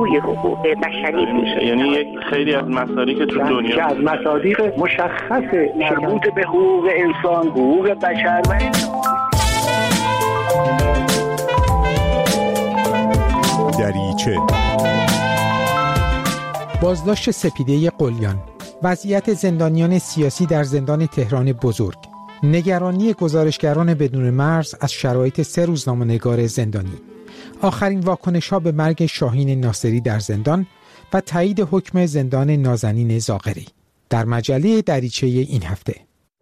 جوی حقوق بشری بود. یعنی یک خیلی از مصادیق که تو دنیا که از مصادیق مشخص مربوط به حقوق انسان، حقوق بشر و دریچه. بازداشت سپیده قلیان، وضعیت زندانیان سیاسی در زندان تهران بزرگ، نگرانی گزارشگران بدون مرز از شرایط 3 روزنامه‌نگار زندانی، آخرین واکنش‌ها به مرگ شاهین ناصری در زندان و تایید حکم زندان نازنین زاغری در مجله دریچه این هفته.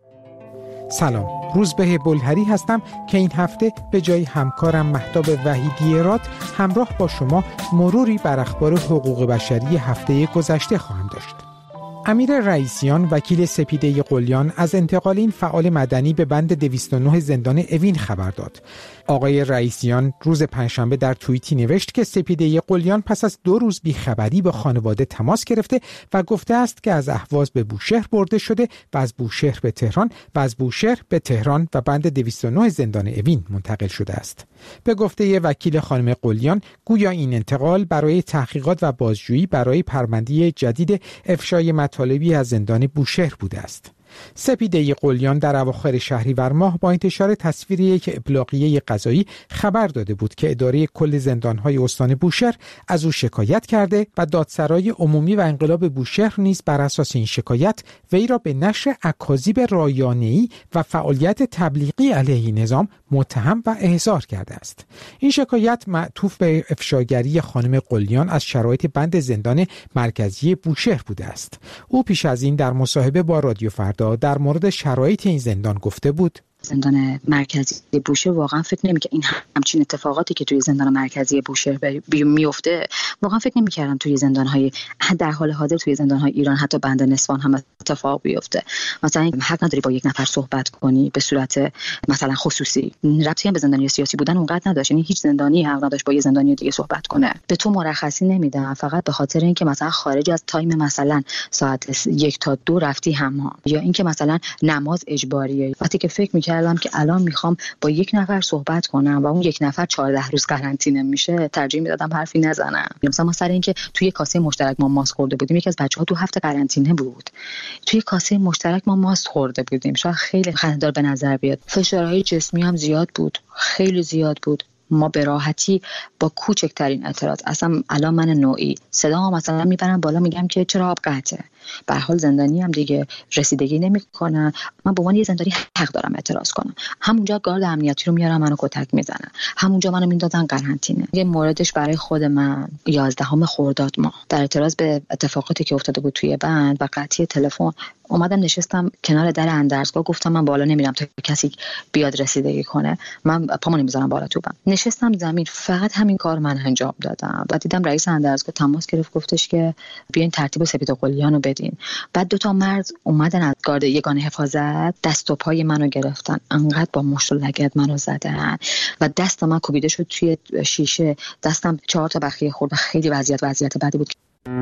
سلام، روزبه بلهری هستم که این هفته به جای همکارم مهتاب وحیدی راد همراه با شما مروری بر اخبار حقوق بشری هفته گذشته خواهم داشت. امیر رئیسیان وکیل سپیده قلیان از انتقال این فعال مدنی به بند 209 زندان اوین خبر داد. آقای رئیسیان روز پنجشنبه در توییتی نوشت که سپیده قلیان پس از 2 روز بیخبری با خانواده تماس گرفته و گفته است که از اهواز به بوشهر برده شده و از بوشهر به تهران و از بوشهر به تهران و بند 209 زندان اوین منتقل شده است. به گفته وکیل خانم قلیان، گویا این انتقال برای تحقیقات و بازجویی برای پرونده جدید افشای مطالبی از زندان بوشهر بوده است. سپیده قلیان در اواخر شهریور ماه با انتشار تصویری که ابلاغیه قضایی خبر داده بود که اداره کل زندان‌های استان بوشهر از او شکایت کرده و دادسرای عمومی و انقلاب بوشهر نیز بر اساس این شکایت وی را به نشر اکاذیب رایانه‌ای و فعالیت تبلیغی علیه نظام متهم و احضار کرده است. این شکایت معطوف به افشاگری خانم قلیان از شرایط بند زندان مرکزی بوشهر بوده است. او پیش از این در مصاحبه با رادیو فردا در مورد شرایط این زندان گفته بود: زندان مرکزی بوشهر واقعا فکر نمی‌کنم این همچین اتفاقاتی که توی زندان مرکزی بوشهر میفته، واقعا فکر نمی‌کردم توی زندان‌های در حال حاضر توی زندان‌های ایران حتی بند نسوان هم اتفاق بیفته. مثلا حق نداری با یک نفر صحبت کنی به صورت مثلا خصوصی، ربطی هم به زندانی سیاسی بودن اونقدر نداشت. یعنی هیچ زندانی حق نداشت با یه زندانی دیگه صحبت کنه. به تو مرخصی نمیدن فقط به خاطر اینکه مثلا خارج از تایم مثلا ساعت 1 تا 2 رفتی حمام، یا اینکه مثلا نماز اجباریه. وقتی که فکر کردم که الان میخوام با یک نفر صحبت کنم و اون یک نفر 14 روز قرنطینه میشه، ترجیح میدادم حرفی نزنم. مثلا ما سر اینکه توی کاسه مشترک ما ماست خورده بودیم، یکی از بچه‌ها 2 هفته قرنطینه بود، توی کاسه مشترک ما ماست خورده بودیم. شاید خیلی خنده‌دار به نظر بیاد. فشارهای جسمی هم زیاد بود، خیلی زیاد بود. ما به راحتی با کوچکترین اعتراض، اصلا الان من نوعی صدا مثلا میبرم بالا میگم که چرا آب قطعه، به هر حال زندانی هم دیگه رسیدگی نمیکنن، من به عنوان یه زندانی حق دارم اعتراض کنم. همونجا گارد امنیتی رو میارن منو کتک میزنن، همونجا منو میندازن قرنطینه. یه موردش برای خود من 11 خرداد ماه در اعتراض به اتفاقاتی که افتاده بود توی بند و قطعی تلفن، اومدم نشستم کنار در اندرزگاه، گفتم من بالا نمیرم تا کسی بیاد رسیدگی کنه، من پامو نمیذارم بالا تو بند. نشستم زمین، فقط همین کار من انجام دادم. بعد دیدم رئیس اندرزگاه تماس گرفت، گفتش که بیاین ترتیب سپیده قلیان رو بدین. بعد 2 تا مرد اومدن از گارد یگان حفاظت دست و پای منو گرفتن، انقدر با مشت و لگد منو زدن و دست من کوبیده شد توی شیشه، دستم 4 تا بخیه خورد و خیلی وضعیت بدی بود.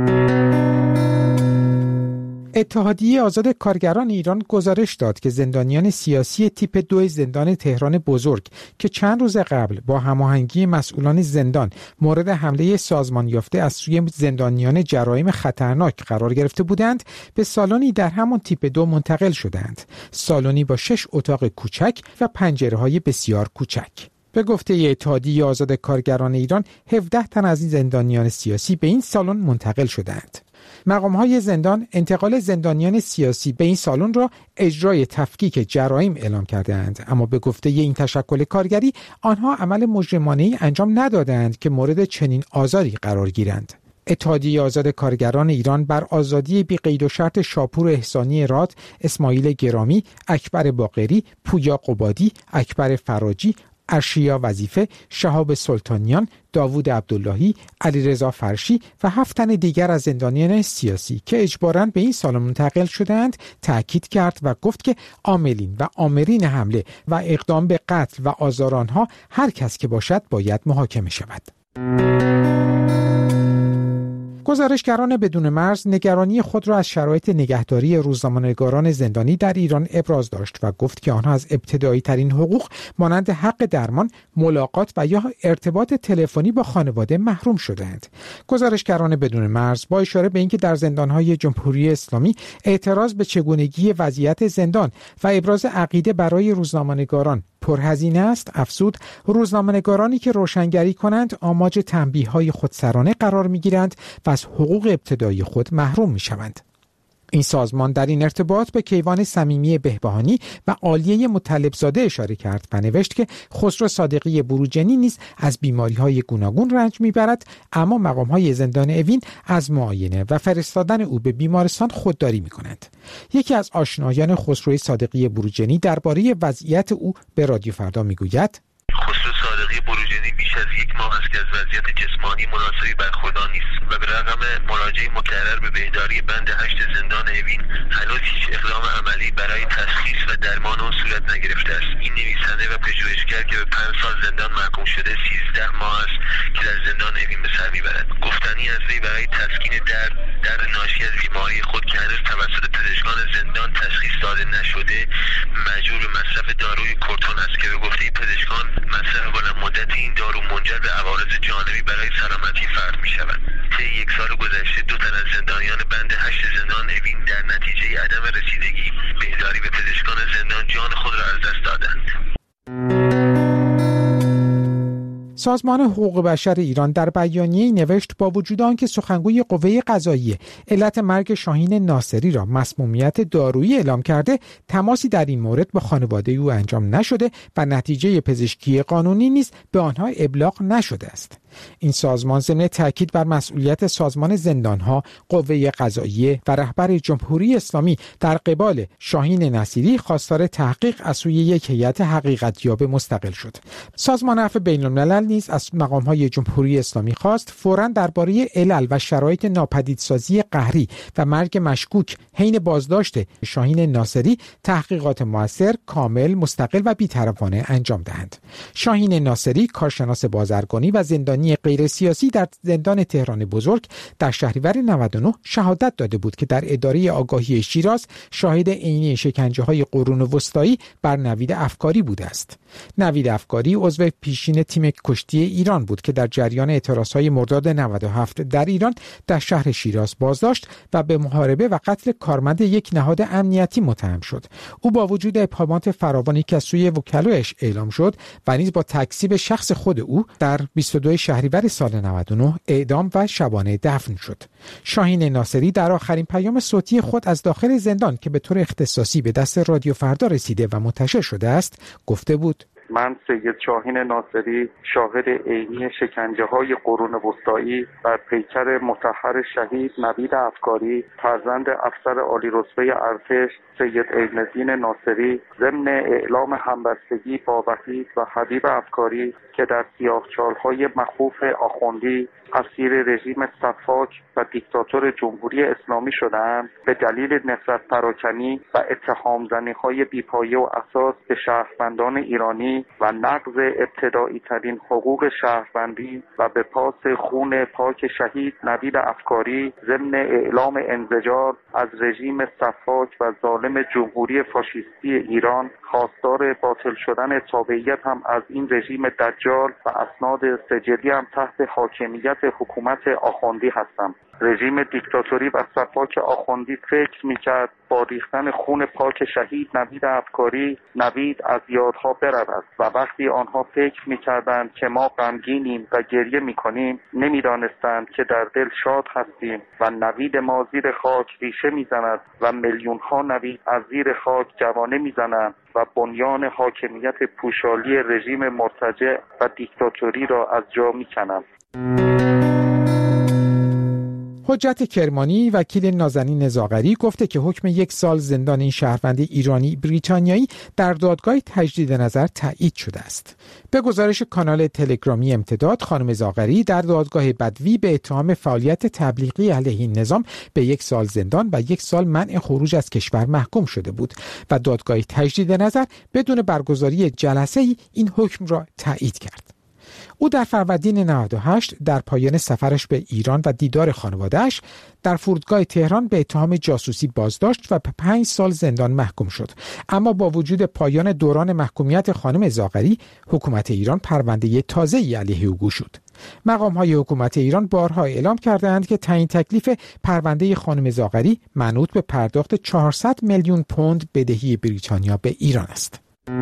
اتحادیه آزاد کارگران ایران گزارش داد که زندانیان سیاسی تیپ 2 زندان تهران بزرگ که چند روز قبل با هماهنگی مسئولان زندان مورد حمله سازمان یافته از سوی زندانیان جرایم خطرناک قرار گرفته بودند، به سالنی در همان تیپ 2 منتقل شدند. سالنی با 6 اتاق کوچک و پنجره‌های بسیار کوچک. به گفته اتحادیه آزاد کارگران ایران، 17 تن از این زندانیان سیاسی به این سالن منتقل شدند. مقام‌های زندان انتقال زندانیان سیاسی به این سالن را اجرای تفکیک جرایم اعلام کردند، اما به گفته این تشکل کارگری آنها عمل مجرمانه‌ای انجام ندادند که مورد چنین آزاری قرار گیرند. اتحادیه آزاد کارگران ایران بر آزادی بی قید و شرط شاپور احسانی راد، اسماعیل گرامی، اکبر باقری، پویا قبادی، اکبر فراجی، ارشیا وظیفه، شهاب سلطانیان، داوود عبداللهی، علیرضا فرشی و 7 تن دیگر از زندانیان سیاسی که اجباراً به این سالن منتقل شدند تأکید کرد و گفت که عاملین و آمرین حمله و اقدام به قتل و آزار آنها هر کس که باشد باید محاکمه شود. گزارشگران بدون مرز نگرانی خود را از شرایط نگهداری روزنامه‌نگاران زندانی در ایران ابراز داشت و گفت که آنها از ابتدایی ترین حقوق مانند حق درمان، ملاقات و یا ارتباط تلفنی با خانواده محروم شده‌اند. گزارشگران بدون مرز با اشاره به اینکه در زندان‌های جمهوری اسلامی اعتراض به چگونگی وضعیت زندان و ابراز عقیده برای روزنامه‌نگاران پرهزینه است، افزود روزنامه‌نگارانی که روشنگری کنند آماج تنبیه‌های خودسرانه قرار می‌گیرند و از حقوق ابتدایی خود محروم می‌شوند. این سازمان در این ارتباط به کیوان صمیمی بهبهانی و عالیه مطلبزاده اشاره کرد و نوشت که خسرو صادقی بروجنی نیز از بیماری‌های گوناگون رنج می‌برد، اما مقام‌های زندان اوین از معاینه و فرستادن او به بیمارستان خودداری می‌کنند. یکی از آشنایان خسرو صادقی بروجنی درباره وضعیت او به رادیو فردا می‌گوید: خسرو صادقی بروجنی بیش از 1 ماه است که از وضعیت جسمانی مناسبی برخوردار نیست و به رغم مراجعه مکرر به بهداری بند 8 زندان اوین هنوز هیچ اقدام عملی برای تشخیص و درمان او صورت نگرفته است. این نویسنده و پژوهشگر که به 5 سال زندان محکوم شده 13 ماه است که در زندان اوین به سر میبرد. گفتنی از وی برای تسکین درد ناشی از بیماری خود که هنوز توسط پزشکان زندان تشخیص داده نشده مجبور به مصرف داروی کورتون است که به گفته پزشکان مصرف بلند مدت این دارو منجر به عوارض جانبی برای سلامتی فرد می شود. طی 1 سال گذشته 2 تن از زندانیان بند 8 زندان اوین در نتیجه عدم رسیدگی بهداری به پزشکان زندان جان خود را از دست دادند. سازمان حقوق بشر ایران در بیانیه‌ای نوشت با وجود آنکه سخنگوی قوه قضاییه علت مرگ شاهین ناصری را مسمومیت دارویی اعلام کرده، تماسی در این مورد با خانواده او انجام نشده و نتیجه پزشکی قانونی نیز به آنها ابلاغ نشده است. این سازمان ضمن تاکید بر مسئولیت سازمان زندانها، قوه قضاییه و رهبر جمهوری اسلامی در قبال شاهین نصیری خواستار تحقیق از سوی یک هیئت حقیقتیاب مستقل شد. سازمان عفو بین‌الملل نیز از مقام‌های جمهوری اسلامی خواست فوراً درباره علل و شرایط ناپدیدسازی قهری و مرگ مشکوک حین بازداشت شاهین ناصری تحقیقات مؤثر، کامل، مستقل و بی‌طرفانه انجام دهند. شاهین ناصری کارشناس بازرگانی و زندانی غیر سیاسی در زندان تهران بزرگ در شهریور 99 شهادت داده بود که در اداره آگاهی شیراز شاهد عینی شکنجه‌های قرون وسطایی بر نوید افکاری بوده است. نوید افکاری عضو پیشین تیم کشتی ایران بود که در جریان اعتراضهای مرداد 97 در ایران در شهر شیراز بازداشت و به محاربه و قتل کارمند یک نهاد امنیتی متهم شد. او با وجود ابهامات فراوانی که از سوی وکلایش اعلام شد و نیز با تکذیب شخص خود او در 22 شهریور سال 99 اعدام و شبانه دفن شد. شاهین ناصری در آخرین پیام صوتی خود از داخل زندان که به طور اختصاصی به دست رادیو فردا رسیده و منتشر شده است گفته بود: من سید شاهین ناصری شاهد عینی شکنجه‌های قرون وسطایی بر پیکر مطهر شهید نوید افکاری فرزند افسر عالی رتبه ارتش سید عین‌الدین ناصری ضمن اعلام همبستگی با وحید و حبیب افکاری که در سیاهچال‌های مخوف آخوندی اسیر رژیم صفاک و دیکتاتور جمهوری اسلامی شدند، به دلیل نفرت پراکنی و اتهام زنی‌های بی‌پایه و اساس به شهروندان ایرانی و نقض ابتدایی ترین حقوق شهروندی و به پاس خون پاک شهید نوید افکاری ضمن اعلام انزجار از رژیم صفاک و ظالم جمهوری فاشیستی ایران خواستار باطل شدن تابعیت هم از این رژیم دجال و اسناد سجلی هم تحت حاکمیت حکومت آخوندی هستم. رژیم دیکتاتوری و صفاک آخوندی فکر میکرد با ریختن خون پاک شهید نوید افکاری نوید از یادها برود و وقتی آنها فکر میکردند که ما غمگینیم و گریه میکنیم نمیدانستند که در دل شاد هستیم و نوید ما زیر خاک ریشه میزند و میلیون ها نوید از زیر خاک جوانه میزنند و بنیان حاکمیت پوشالی رژیم مرتجع و دیکتاتوری را از جا میکنند. حجت کرمانی وکیل نازنین زاغری گفته که حکم 1 سال زندان این شهروند ایرانی بریتانیایی در دادگاه تجدید نظر تایید شده است. به گزارش کانال تلگرامی امتداد، خانم زاغری در دادگاه بدوی به اتهام فعالیت تبلیغی علیه این نظام به 1 سال زندان و 1 سال منع خروج از کشور محکوم شده بود و دادگاه تجدید نظر بدون برگزاری جلسه‌ای این حکم را تایید کرد. او در فروردین 98 در پایان سفرش به ایران و دیدار خانواده‌اش در فرودگاه تهران به اتهام جاسوسی بازداشت و به 5 سال زندان محکوم شد. اما با وجود پایان دوران محکومیت خانم زاغری، حکومت ایران پرونده تازه‌ای علیه او گشود. مقام‌های حکومت ایران بارها اعلام کردند که تعیین تکلیف پرونده خانم زاغری منوط به پرداخت 400 میلیون پوند بدهی بریتانیا به ایران است.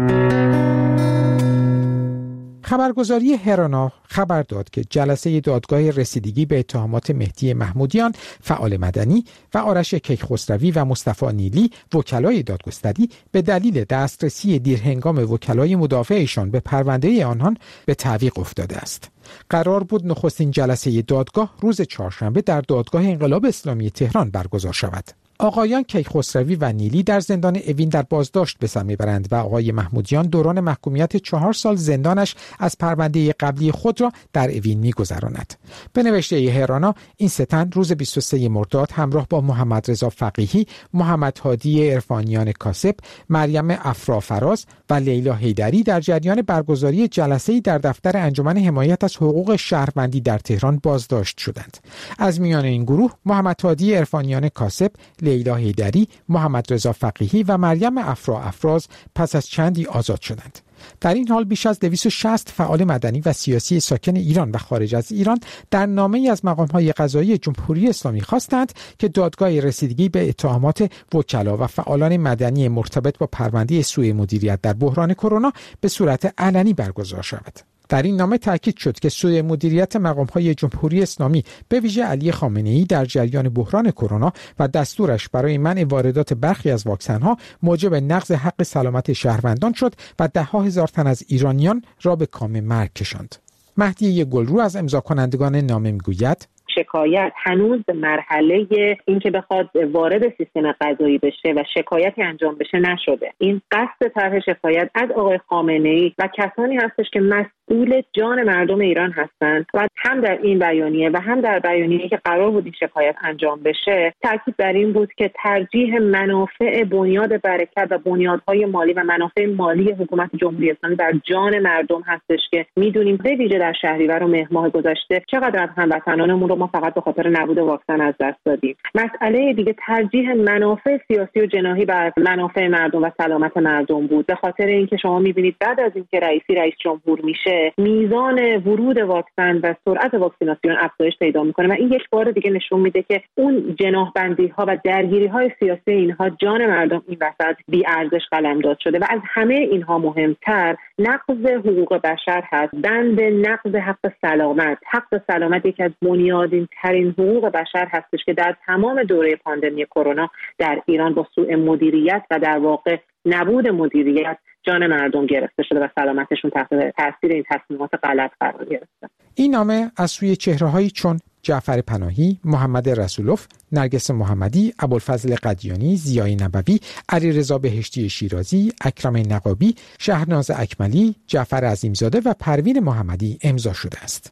خبرگزاری هرانا خبر داد که جلسه دادگاه رسیدگی به اتهامات مهدی محمودیان فعال مدنی و آرش کیخسروی و مصطفی نیلی وکلای دادگستری به دلیل دسترسی دیرهنگام وکلای مدافعشان به پرونده آنان به تعویق افتاده است. قرار بود نخستین جلسه دادگاه روز چهارشنبه در دادگاه انقلاب اسلامی تهران برگزار شود. آقایان کیخسروی و نیلی در زندان اوین در بازداشت به سر میبرند و آقای محمودیان دوران محکومیت 4 سال زندانش از پرونده قبلی خود را در اوین میگذراند. به نوشته هرانا، این 3 تن روز 23 مرداد همراه با محمد رضا فقیهی، محمد هادی عرفانیان کاسب، مریم افرافراز و لیلا حیدری در جریان برگزاری جلسه‌ای در دفتر انجمن حمایت از حقوق شهروندی در تهران بازداشت شدند. از میان این گروه محمد هادی عرفانیان کاسب، لیلا حیدری، محمد رضا فقیهی و مریم افراز پس از چندی آزاد شدند. در این حال بیش از 260 فعال مدنی و سیاسی ساکن ایران و خارج از ایران در نامه‌ای از مقام‌های قضایی جمهوری اسلامی خواستند که دادگاه رسیدگی به اتهامات وکلا و فعالان مدنی مرتبط با پرونده سوء مدیریت در بحران کرونا به صورت علنی برگزار شود. در این نامه تاکید شد که سوء مدیریت مقام‌های جمهوری اسلامی به ویژه علی خامنه‌ای در جریان بحران کرونا و دستورش برای منع واردات برخی از واکسن‌ها موجب نقض حق سلامت شهروندان شد و 10,000 تن از ایرانیان را به کام مرگ کشاند. مهدی گلرو از امضا کنندگان نامه میگوید شکایت هنوز به مرحله اینکه بخواد وارد سیستم قضایی بشه و شکایتی انجام بشه نشده. این قصد طرح شکایت از آقای خامنه‌ای و کسانی هستش که مسئول جان مردم ایران هستند و هم در این بیانیه و هم در بیانیه‌ای که قرار بود این شکایت انجام بشه تاکید بر این بود که ترجیح منافع بنیاد برکت و بنیادهای مالی و منافع مالی حکومت جمهوری اسلامی بر جان مردم هستش که میدونیم به ویژه در شهریور و مهر ماه گذشته چقدر از هموطنانمون رو ما فقط به خاطر نبود واکسن از دست دادیم. مسئله دیگه ترجیح منافع سیاسی و جناحی بر منافع مردم و سلامت مردم بود. به خاطر اینکه شما می‌بینید بعد از اینکه رئیس جمهور میشه میزان ورود واکسن و سرعت واکسیناسیون افزایش پیدا میکنه و این یک بار دیگه نشون میده که اون جناح‌بندی‌ها و درگیری‌های سیاسی اینها جان مردم این وسط بی‌ارزش قلمداد شده و از همه اینها مهمتر نقض حقوق بشر هست. بند نقض حق سلامت. حق سلامت یکی از بنیادین ترین حقوق بشر هستش که در تمام دوره پاندمی کرونا در ایران با سوء مدیریت و در واقع نبود مدیریت جان مردم گرفته شده و سلامتشون تحت تاثیر این تصمیمات غلط قرار گرفته. این نامه از سوی چهره‌هایی چون جعفر پناهی، محمد رسولوف، نرگس محمدی، ابوالفضل قدیانی، ضیای نبوی، علیرضا بهشتی شیرازی، اکرم نقابی، شهرناز اکملی، جعفر عظیمزاده و پروین محمدی امضا شده است.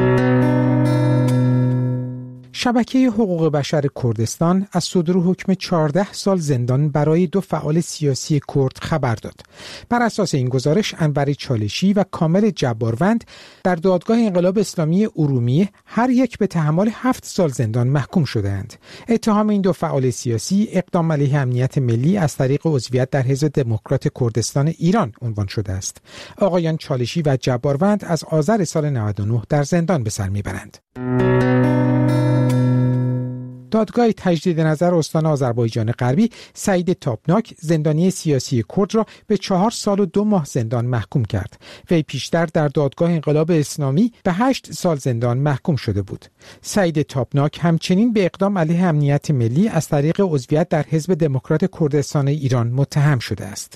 شبکه حقوق بشر کردستان از صدور حکم 14 سال زندان برای 2 فعال سیاسی کرد خبر داد. بر اساس این گزارش انور چالشی و کامل جباروند در دادگاه انقلاب اسلامی ارومیه هر یک به تحمل 7 سال زندان محکوم شدند. اتهام این 2 فعال سیاسی اقدام علیه امنیت ملی از طریق عضویت در حزب دموکرات کردستان ایران عنوان شده است. آقایان چالشی و جباروند از آذر سال 99 در زندان به سر میبرند. دادگاه تجدید نظر استان آذربایجان غربی سعید تابناک زندانی سیاسی کرد را به 4 سال و 2 ماه زندان محکوم کرد. وی پیشتر در دادگاه انقلاب اسلامی به 8 سال زندان محکوم شده بود. سعید تابناک همچنین به اقدام علیه امنیت ملی از طریق عضویت در حزب دموکرات کردستان ایران متهم شده است.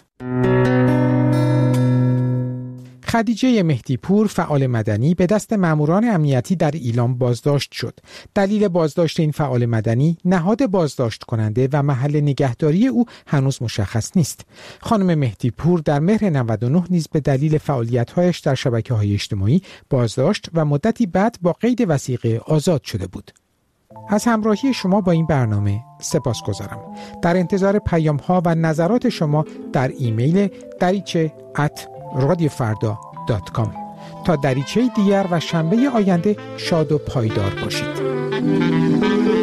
خدیجه مهدیپور فعال مدنی به دست ماموران امنیتی در ایلام بازداشت شد. دلیل بازداشت این فعال مدنی نهاد بازداشت کننده و محل نگهداری او هنوز مشخص نیست. خانم مهدیپور در مهر 99 نیز به دلیل فعالیت‌هایش در شبکه‌های اجتماعی بازداشت و مدتی بعد با قید وثیقه آزاد شده بود. از همراهی شما با این برنامه سپاسگزارم. در انتظار پیام‌ها و نظرات شما در ایمیل dariche@radiofarda.com تا دریچه دیگر و شنبه آینده شاد و پایدار باشید.